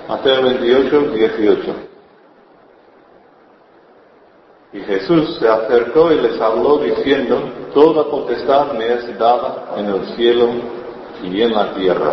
Mateo 28, 18. Y Jesús se acercó y les habló diciendo: toda potestad me es dada en el cielo y en la tierra.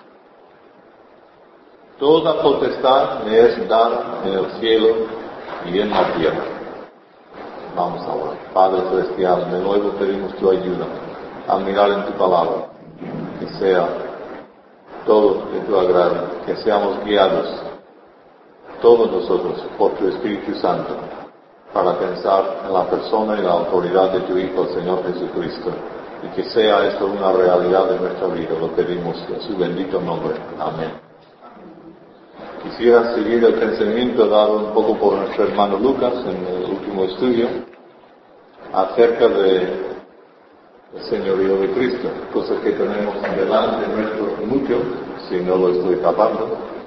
Toda potestad me es dada en el cielo y en la tierra. Vamos a orar. Padre Celestial, de nuevo pedimos tu ayuda al mirar en tu palabra, que sea todo de tu agrado, que seamos guiados, todos nosotros, por tu Espíritu Santo, para pensar en la persona y la autoridad de tu Hijo, el Señor Jesucristo, y que sea esto una realidad de nuestra vida. Lo pedimos en su bendito nombre. Amén. Quisiera seguir el pensamiento dado un poco por nuestro hermano Lucas en el último estudio acerca del señorío de Cristo, cosas que tenemos delante nuestro mucho, si no lo estoy tapando,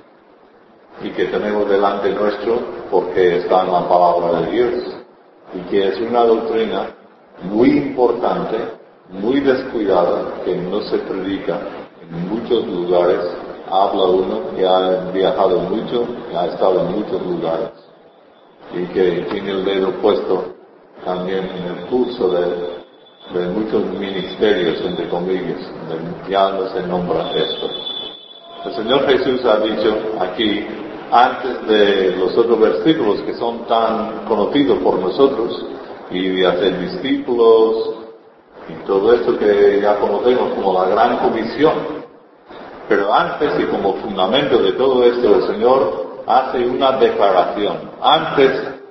y que tenemos delante nuestro porque está en la palabra de Dios, y que es una doctrina muy importante, muy descuidada, que no se predica en muchos lugares. Habla uno que ha viajado mucho, que ha estado en muchos lugares, y que tiene el dedo puesto también en el pulso de muchos ministerios, entre comillas, ya no se nombra esto. El Señor Jesús ha dicho aquí, antes de los otros versículos que son tan conocidos por nosotros, y de hacer discípulos, y todo esto que ya conocemos como la gran comisión. Pero antes y como fundamento de todo esto, el Señor hace una declaración. Antes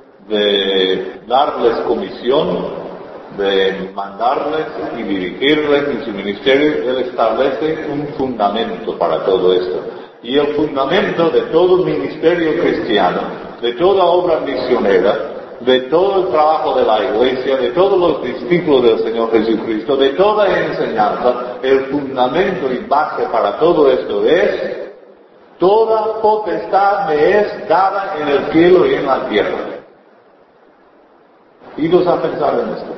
de darles comisión, de mandarles y dirigirles en su ministerio, Él establece un fundamento para todo esto. Y el fundamento de todo ministerio cristiano, de toda obra misionera, de todo el trabajo de la Iglesia, de todos los discípulos del Señor Jesucristo, de toda enseñanza, el fundamento y base para todo esto es: toda potestad me es dada en el cielo y en la tierra. Idos a pensar en esto.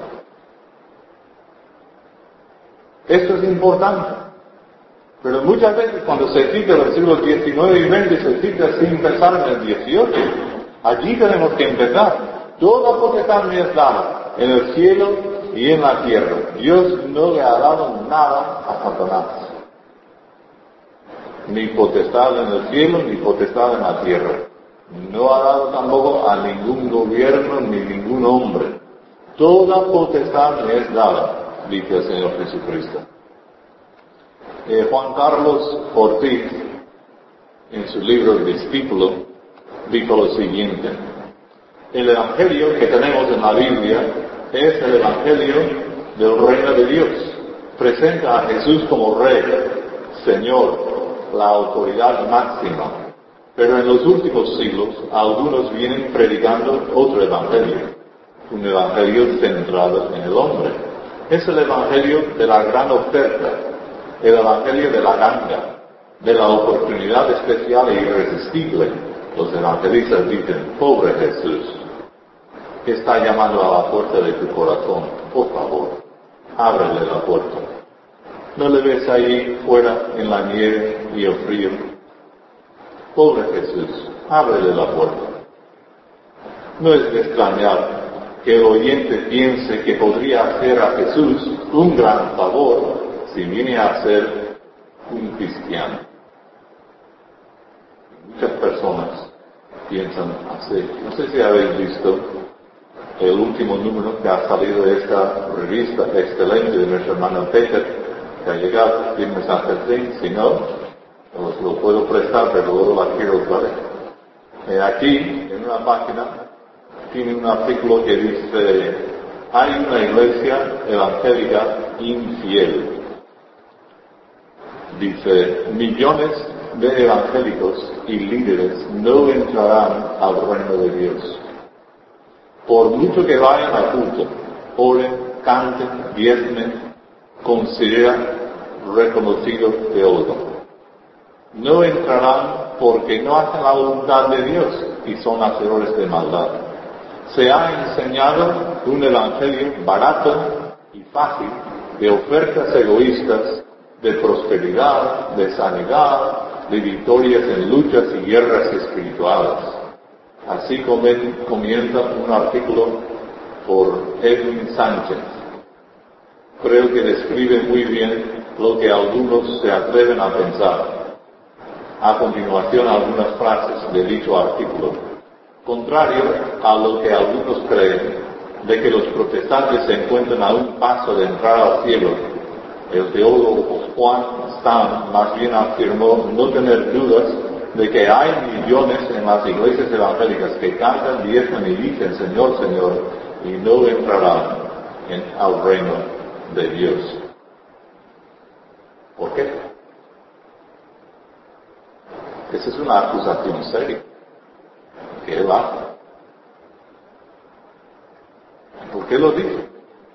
Esto es importante. Pero muchas veces cuando se cita el versículo 19 y 20, se cita sin pensar en el 18. Allí tenemos que empezar. Toda potestad me es dada en el cielo y en la tierra. Dios no le ha dado nada a Satanás. Ni potestad en el cielo, ni potestad en la tierra. No ha dado tampoco a ningún gobierno, ni ningún hombre. Toda potestad me es dada, dice el Señor Jesucristo. Juan Carlos Ortiz, en su libro El Discípulo, dijo lo siguiente: el Evangelio que tenemos en la Biblia es el Evangelio del Reino de Dios. Presenta a Jesús como Rey, Señor, la autoridad máxima. Pero en los últimos siglos, algunos vienen predicando otro Evangelio, un Evangelio centrado en el hombre. Es el Evangelio de la gran oferta, el Evangelio de la ganga, de la oportunidad especial e irresistible. Los evangelistas dicen: pobre Jesús, que está llamando a la puerta de tu corazón, por favor, ábrele la puerta. ¿No le ves ahí fuera en la nieve y el frío? Pobre Jesús, ábrele la puerta. No es de extrañar que el oyente piense que podría hacer a Jesús un gran favor si viene a ser un cristiano. Muchas personas piensan así. No sé si habéis visto el último número que ha salido de esta revista excelente de nuestro hermano Peter, que ha llegado firme San Fermín. Si no, os lo puedo prestar, pero luego la quiero otra vez. Aquí, en una página, tiene un artículo que dice: hay una iglesia evangélica infiel. Dice: millones de evangélicos y líderes no entrarán al reino de Dios. Por mucho que vayan a culto, oren, canten, diezmen, consideran reconocido teólogo. No entrarán porque no hacen la voluntad de Dios y son hacedores de maldad. Se ha enseñado un evangelio barato y fácil de ofertas egoístas, de prosperidad, de sanidad, de victorias en luchas y guerras espirituales. Así comienza un artículo por Edwin Sánchez. Creo que describe muy bien lo que algunos se atreven a pensar. A continuación, algunas frases de dicho artículo. Contrario a lo que algunos creen, de que los protestantes se encuentran a un paso de entrar al cielo, el teólogo Juan Stam más bien afirmó no tener dudas de que hay millones en las iglesias evangélicas que cantan, diezman y dicen Señor, Señor, y no entrarán al reino de Dios. ¿Por qué? Esa es una acusación seria que él hace. ¿Por qué lo dice?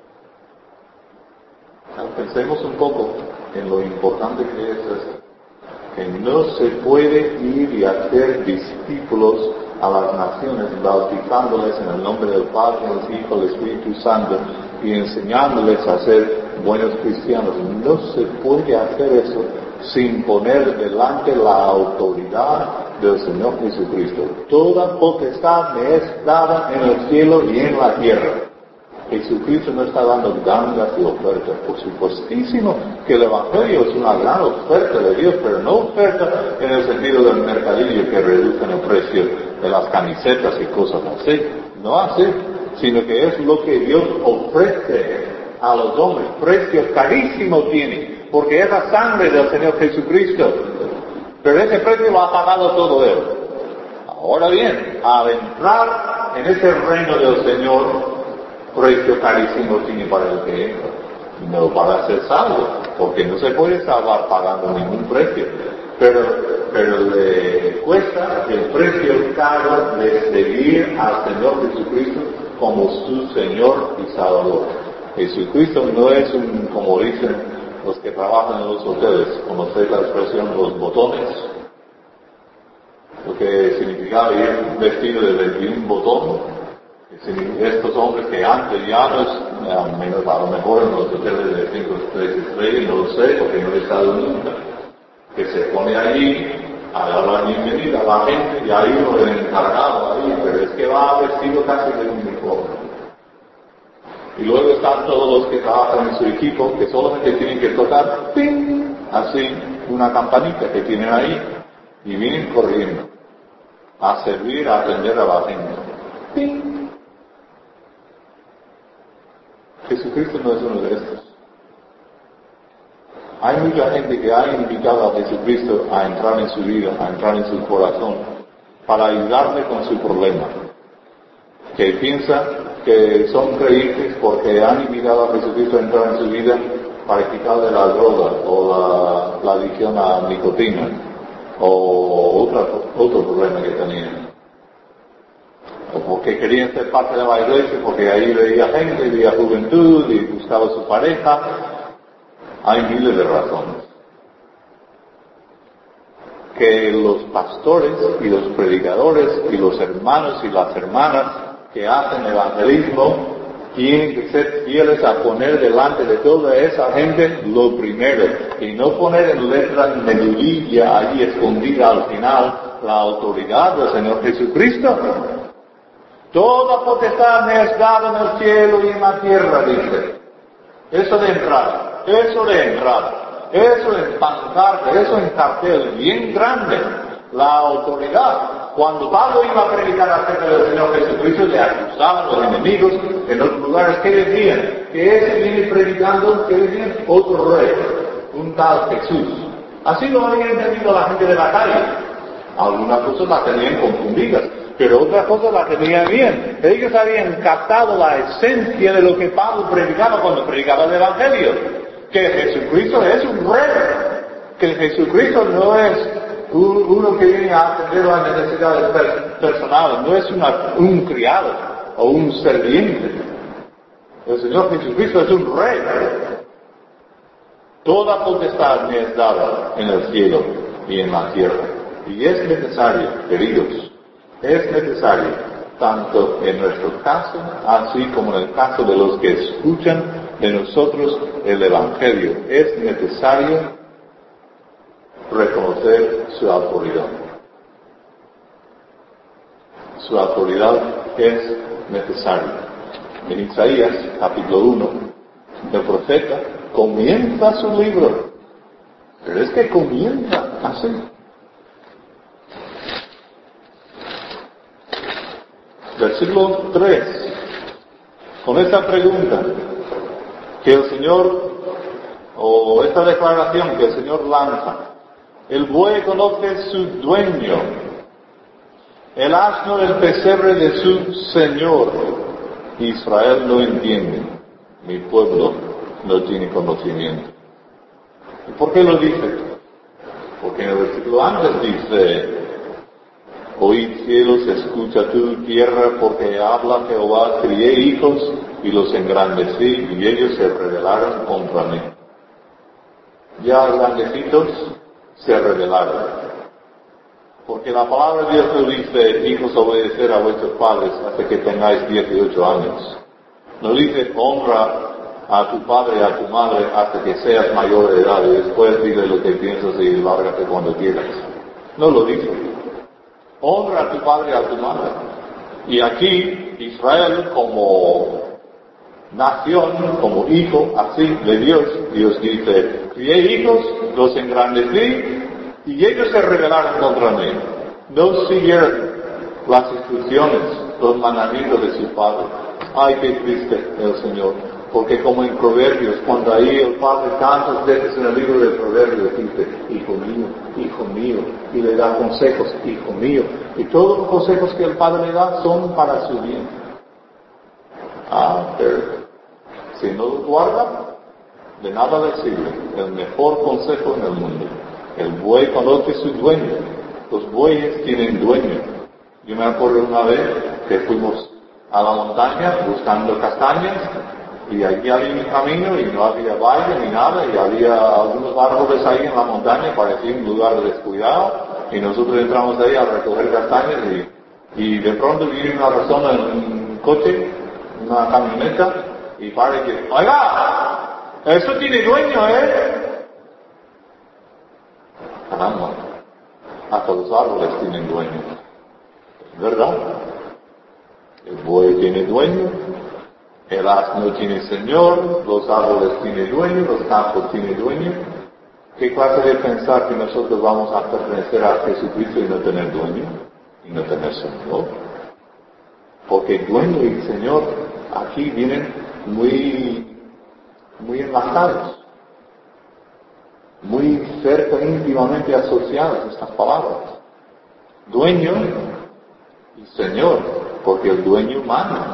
Pensemos un poco en lo importante que es esto. Que no se puede ir y hacer discípulos a las naciones, bautizándoles en el nombre del Padre, del Hijo, del Espíritu Santo, y enseñándoles a ser buenos cristianos. No se puede hacer eso sin poner delante la autoridad del Señor Jesucristo. Toda potestad me es dada en el cielo y en la tierra. Jesucristo no está dando gangas y ofertas. Por supuestísimo que el Evangelio es una gran oferta de Dios, pero no oferta en el sentido del mercadillo que reducen el precio de las camisetas y cosas así. No así, sino que es lo que Dios ofrece a los hombres. Precio carísimo tiene, porque es la sangre del Señor Jesucristo. Pero ese precio lo ha pagado todo Él. Ahora bien, al entrar en ese reino del Señor, precio carísimo tiene para el que entra, no para ser salvo, porque no se puede salvar pagando ningún precio, pero le cuesta el precio caro de seguir al Señor Jesucristo como su Señor y Salvador. Jesucristo no es como dicen los que trabajan en los hoteles, ¿conocéis la expresión los botones? Lo que significaba ir vestido de 21 botones. Estos hombres que antes ya no es, al menos a lo mejor en los hoteles de 5 estrellas, no lo sé porque no he estado nunca, que se pone allí a dar la bienvenida a la gente y ahí lo he encargado ahí, pero es que va vestido casi de uniforme. Y luego están todos los que trabajan en su equipo que solamente tienen que tocar ¡ping! Así una campanita que tienen ahí y vienen corriendo a servir, a atender a la gente. ¡Ping! Jesucristo no es uno de estos. Hay mucha gente que ha invitado a Jesucristo a entrar en su vida, a entrar en su corazón, para ayudarle con su problema. Que piensa que son creyentes porque han invitado a Jesucristo a entrar en su vida para quitarle la droga o la adicción a nicotina o otro problema que tenían. O porque querían ser parte de la iglesia, porque ahí veía gente, veía juventud y buscaba su pareja. Hay miles de razones. Que los pastores y los predicadores y los hermanos y las hermanas que hacen evangelismo tienen que ser fieles a poner delante de toda esa gente lo primero y no poner en letras menudilla allí escondida al final la autoridad del Señor Jesucristo. Toda potestad me es dada en el cielo y en la tierra, dice. Eso de entrada, eso en pancarta, eso en cartel, bien grande, la autoridad. Cuando Pablo iba a predicar acerca del Señor Jesucristo, le acusaban los enemigos en otros lugares. ¿Qué decían? Que ese viene predicando, ¿qué decían? Otro rey, un tal Jesús. Así lo había entendido la gente de la calle. Algunas cosas las tenían confundidas, pero otras cosas las tenían bien. Ellos habían captado la esencia de lo que Pablo predicaba cuando predicaba el Evangelio. Que Jesucristo es un rey. Que Jesucristo no es uno que viene a atender las necesidades personales, no es un criado o un serviente. El Señor Jesucristo es un rey. Toda potestad me es dada en el cielo y en la tierra. Y es necesario, queridos, es necesario, tanto en nuestro caso, así como en el caso de los que escuchan de nosotros el Evangelio, es necesario reconocer su autoridad. Su autoridad es necesaria. En Isaías, capítulo 1, el profeta comienza su libro, pero es que comienza así. Versículo 3, con esta pregunta que el Señor, o esta declaración que el Señor lanza: el buey conoce su dueño, el asno el pesebre de su Señor. Israel no entiende, mi pueblo no tiene conocimiento. ¿Y por qué lo dice? Porque en el versículo antes dice: oíd cielos, escucha tú tierra, porque habla Jehová, crié hijos y los engrandecí, y ellos se rebelaron contra mí. Ya grandecitos se rebelaron. Porque la palabra de Dios no dice: hijos, obedecer a vuestros padres hasta que tengáis 18 años. No dice: honra a tu padre y a tu madre hasta que seas mayor de edad, y después dile lo que piensas y lárgate cuando quieras. No lo dice. Honra a tu padre y a tu madre. Y aquí, Israel como nación, como hijo, así, de Dios, Dios dice: crié hijos, los engrandecí, y ellos se rebelaron contra mí. No siguieron las instrucciones, los mandamientos de su padre. Ay, qué triste el Señor. Porque como en Proverbios, cuando ahí el Padre tantas veces en el libro de Proverbios dice: hijo mío, y le da consejos: hijo mío. Y todos los consejos que el Padre le da son para su bien. Pero si no los guarda, de nada le sirve. El mejor consejo en el mundo: el buey conoce su dueño. Los bueyes tienen dueño. Yo me acuerdo una vez que fuimos a la montaña buscando castañas, y allí había un camino y no había valle ni nada, y había algunos árboles ahí en la montaña, parecía un lugar descuidado, y nosotros entramos ahí a recoger castañas, y de pronto viene una persona en un coche, una camioneta, y para y dice: oiga, eso tiene dueño, Caramba, hasta los árboles tienen dueño, ¿verdad? El buey tiene dueño, el asno tiene señor, los árboles tienen dueño, los campos tienen dueño. ¿Qué clase de pensar que nosotros vamos a pertenecer a Jesucristo y no tener dueño? Y no tener señor. Porque dueño y señor aquí vienen muy enlazados, muy cerca, íntimamente asociadas estas palabras. Dueño y señor, porque el dueño manda.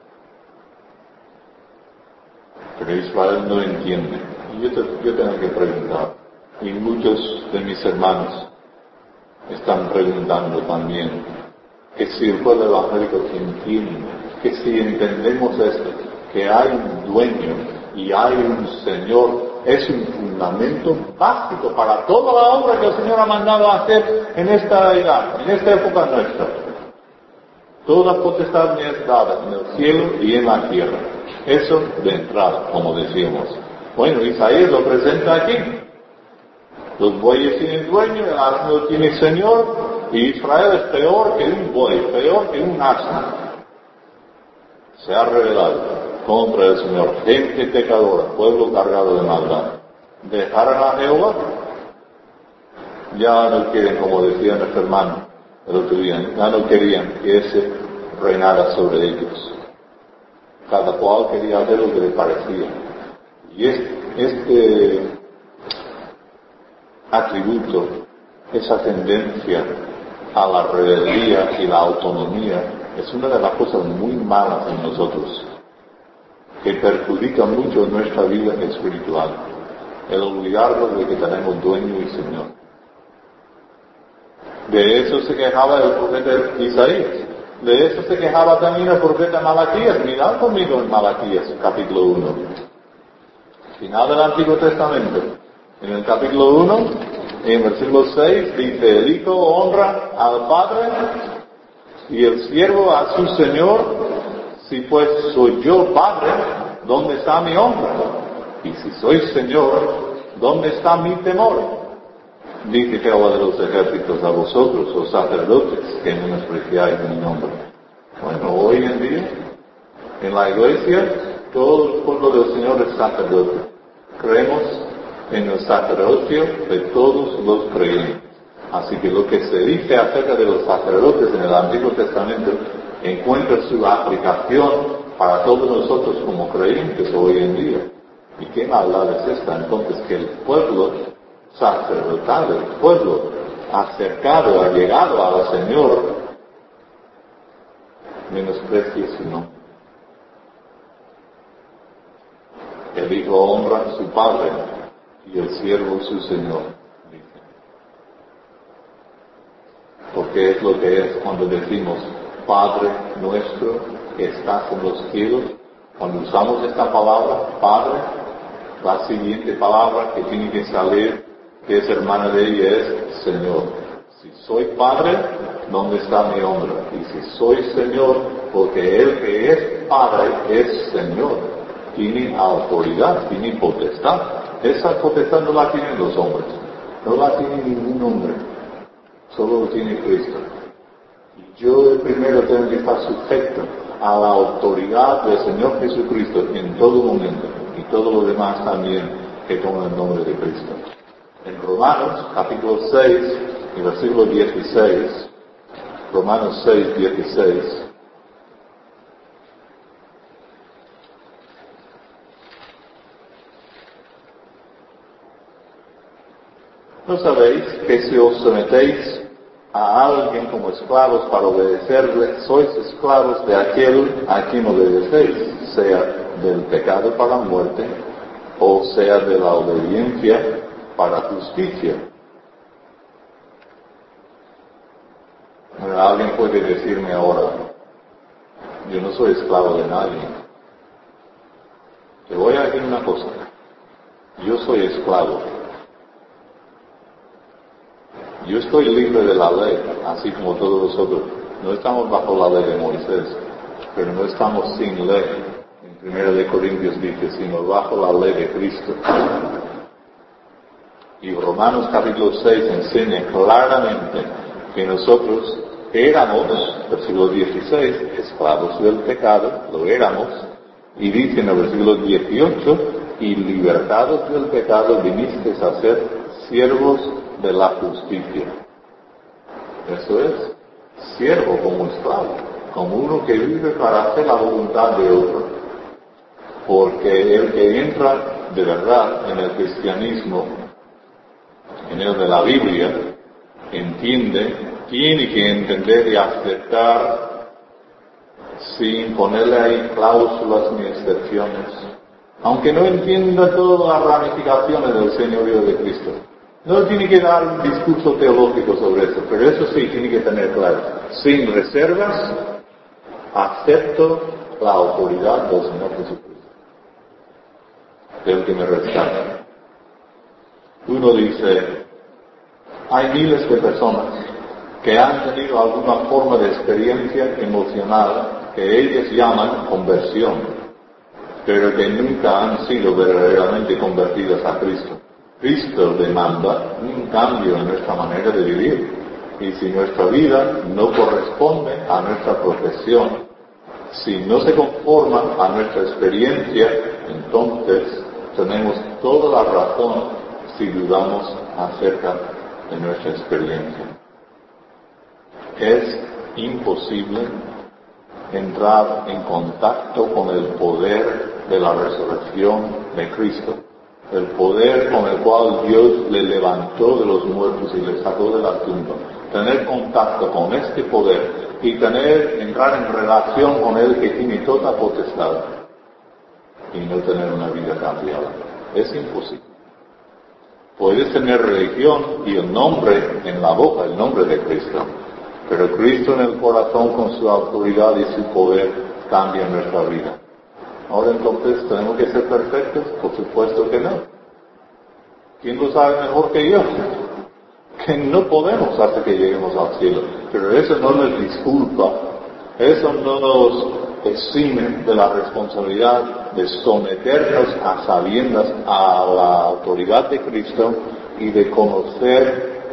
Pero Israel no entiende. Y yo tengo que preguntar, y muchos de mis hermanos están preguntando también, que si el pueblo evangélico entiende, que si entendemos esto, que hay un dueño y hay un Señor, es un fundamento básico para toda la obra que el Señor ha mandado a hacer en esta edad, en esta época nuestra. Toda potestad me es dada en el cielo y en la tierra. Eso de entrada, como decíamos. Bueno, Isaías lo presenta aquí. Los bueyes tienen dueño, el asno tiene señor, y Israel es peor que un buey, peor que un asno. Se ha rebelado contra el Señor. Gente pecadora, pueblo cargado de maldad. ¿Dejaron a Jehová? Ya no quieren, como decía nuestro hermano el otro día, ya no querían que ese reinara sobre ellos. Cada cual quería hacer lo que le parecía. Y este atributo, esa tendencia a la rebeldía y la autonomía, es una de las cosas muy malas en nosotros, que perjudica mucho nuestra vida espiritual. El olvidarnos de que tenemos dueño y Señor. De eso se quejaba el profeta Isaías. De eso se quejaba también el profeta Malaquías. Mirad conmigo en Malaquías, capítulo 1. Final del Antiguo Testamento. En el capítulo 1, en versículo 6, dice: el hijo honra al padre y el siervo a su señor. Si pues soy yo padre, ¿dónde está mi honra? Y si soy señor, ¿dónde está mi temor? Dice Jehová de los ejércitos: a vosotros, los sacerdotes, que menospreciáis mi nombre. Bueno, hoy en día, en la iglesia, todo el pueblo del Señor es sacerdote. Creemos en el sacerdocio de todos los creyentes. Así que lo que se dice acerca de los sacerdotes en el Antiguo Testamento encuentra su aplicación para todos nosotros como creyentes hoy en día. ¿Y qué maldad es esta? Entonces, que el pueblo sacerdotal, el pueblo acercado, allegado al Señor, menosprecie su nombre. El hijo honra a su padre y el siervo su señor, dice. Porque es lo que es cuando decimos: Padre nuestro que estás en los cielos. Cuando usamos esta palabra, Padre, la siguiente palabra que tiene que salir, que es hermana de ella, es Señor. Si soy Padre, ¿dónde está mi honra? Y si soy Señor, porque el que es Padre es Señor, tiene autoridad, tiene potestad. Esa potestad no la tienen los hombres, no la tiene ningún hombre, solo lo tiene Cristo. Y yo el primero tengo que estar sujeto a la autoridad del Señor Jesucristo en todo momento, y todo lo demás también que toma el nombre de Cristo. En Romanos capítulo 6 y versículo 16, Romanos 6, 16, ¿no sabéis que si os sometéis a alguien como esclavos para obedecerle, sois esclavos de aquel a quien obedecéis, sea del pecado para muerte, o sea de la obediencia para justicia? Bueno, alguien puede decirme ahora: yo no soy esclavo de nadie. Te voy a decir una cosa: yo soy esclavo. Yo estoy libre de la ley, así como todos nosotros. No estamos bajo la ley de Moisés, pero no estamos sin ley. En 1 Corintios dice: sino bajo la ley de Cristo. Y Romanos capítulo 6 enseña claramente que nosotros éramos, versículo 16, esclavos del pecado, lo éramos, y dice en el versículo 18: y libertados del pecado vinisteis a ser siervos de la justicia. Eso es, siervo como esclavo, como uno que vive para hacer la voluntad de otro. Porque el que entra de verdad en el cristianismo, en el de la Biblia, entiende, tiene que entender y aceptar sin ponerle ahí cláusulas ni excepciones, aunque no entienda todas las ramificaciones del señorío de Cristo. No tiene que dar un discurso teológico sobre eso, pero eso sí tiene que tener claro: sin reservas, acepto la autoridad del Señor Jesucristo, del que me rescata. Uno dice: hay miles de personas que han tenido alguna forma de experiencia emocional que ellos llaman conversión, pero que nunca han sido verdaderamente convertidas a Cristo. Cristo demanda un cambio en nuestra manera de vivir, y si nuestra vida no corresponde a nuestra profesión, si no se conforma a nuestra experiencia, entonces tenemos toda la razón si dudamos acerca de nuestra experiencia. Es imposible entrar en contacto con el poder de la resurrección de Cristo, el poder con el cual Dios le levantó de los muertos y le sacó de la tumba. Tener contacto con este poder y entrar en relación con Él, que tiene toda potestad, y no tener una vida cambiada. Es imposible. Puedes tener religión y el nombre en la boca, el nombre de Cristo, pero Cristo en el corazón, con su autoridad y su poder, cambia nuestra vida. Ahora entonces, ¿tenemos que ser perfectos? Por supuesto que no. ¿Quién lo sabe mejor que yo? Que no podemos hasta que lleguemos al cielo. Pero eso no nos disculpa, eso no nos exime de la responsabilidad de someternos a sabiendas a la autoridad de Cristo y de conocer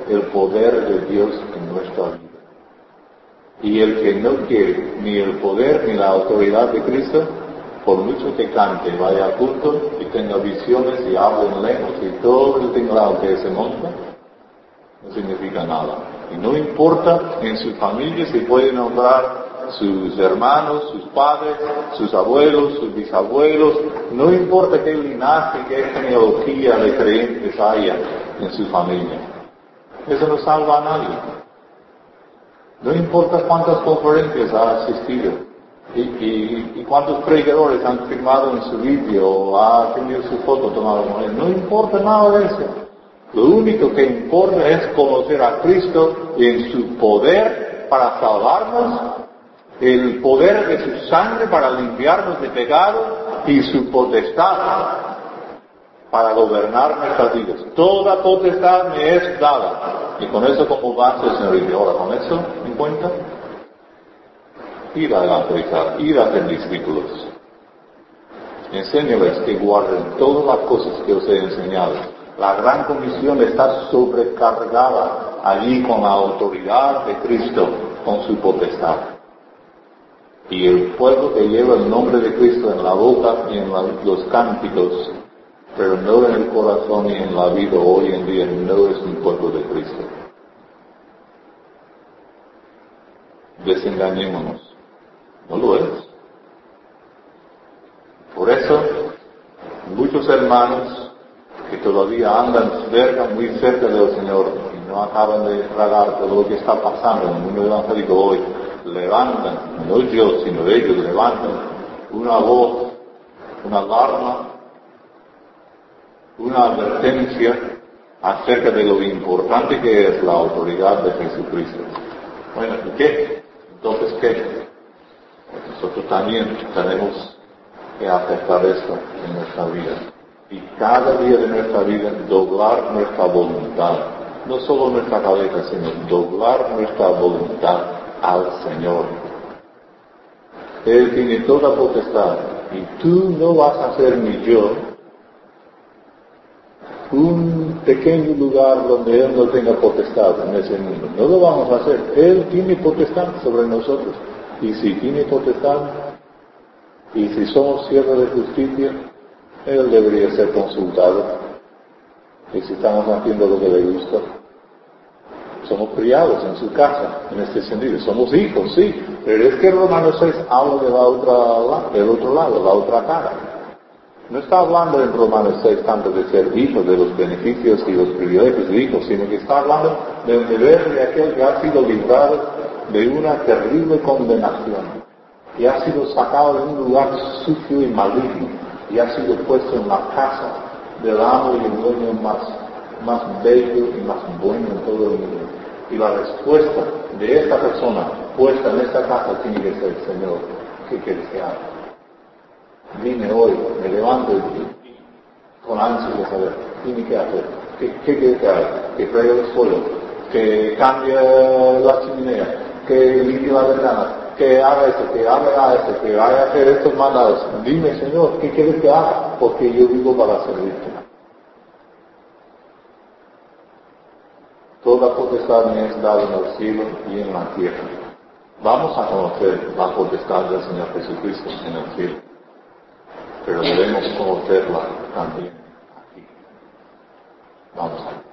el poder de Dios en nuestra vida. Y el que no quiere ni el poder ni la autoridad de Cristo, por mucho que cante, vaya a culto y tenga visiones y hable en lenguas y todo el tinglado que se monta, no significa nada. Y no importa en su familia si puede nombrar sus hermanos, sus padres, sus abuelos, sus bisabuelos, no importa qué linaje, qué genealogía de creyentes haya en su familia. Eso no salva a nadie. No importa cuántas conferencias ha asistido y cuántos predicadores han firmado en su vídeo o ha tenido su foto tomada con él. No importa nada de eso. Lo único que importa es conocer a Cristo en su poder para salvarnos, el poder de su sangre para limpiarnos de pecado y su potestad para gobernar nuestras vidas. Toda potestad me es dada. Y con eso como base el Señor dice, ahora con eso en cuenta, ir a evangelizar, ir a hacer discípulos. Enséñales que guarden todas las cosas que os he enseñado. La gran comisión está sobrecargada allí con la autoridad de Cristo, con su potestad. Y el pueblo que lleva el nombre de Cristo en la boca y en los cánticos, pero no en el corazón y en la vida hoy en día, no es un pueblo de Cristo. Desengañémonos. No lo es. Por eso, muchos hermanos que todavía andan muy cerca del Señor y no acaban de tragar todo lo que está pasando en el mundo evangélico hoy, levantan, no yo, sino ellos levantan una voz, una alarma, una advertencia acerca de lo importante que es la autoridad de Jesucristo. Bueno, ¿y qué? Entonces, ¿qué? Nosotros también tenemos que aceptar esto en nuestra vida. Y cada día de nuestra vida doblar nuestra voluntad. No solo nuestra cabeza, sino doblar nuestra voluntad al Señor. Él tiene toda potestad. Y tú no vas a ser ni yo un pequeño lugar donde Él no tenga potestad en ese mundo. No lo vamos a hacer. Él tiene potestad sobre nosotros. Y si tiene potestad, y si somos siervos de justicia, Él debería ser consultado. Y si estamos haciendo lo que le gusta, somos criados en su casa, en este sentido. Somos hijos, sí, pero es que Romanos 6 habla del otro lado, la otra cara. No está hablando en Romanos 6 tanto de ser hijos, de los beneficios y los privilegios de hijos, sino que está hablando del deber de aquel que ha sido librado de una terrible condenación y ha sido sacado de un lugar sucio y maligno y ha sido puesto en la casa del amo y el dueño más bello y más bueno en todo el mundo. Y la respuesta de esta persona puesta en esta casa tiene que ser: Señor, ¿qué quieres que haga? Dime hoy, me levanto con ansia de saber, dime qué hacer, qué quieres que haga, que friegue el suelo, que cambie la chimenea, que limpie la ventana, que haga esto, que haga esto, que vaya a hacer estos mandados. Dime, Señor, ¿qué quieres que haga? Porque yo vivo para servirte. Toda potestad me es dada en el cielo y en la tierra. Vamos a conocer la potestad del Señor Jesucristo en el cielo, pero debemos conocerla también aquí. Vamos a ver.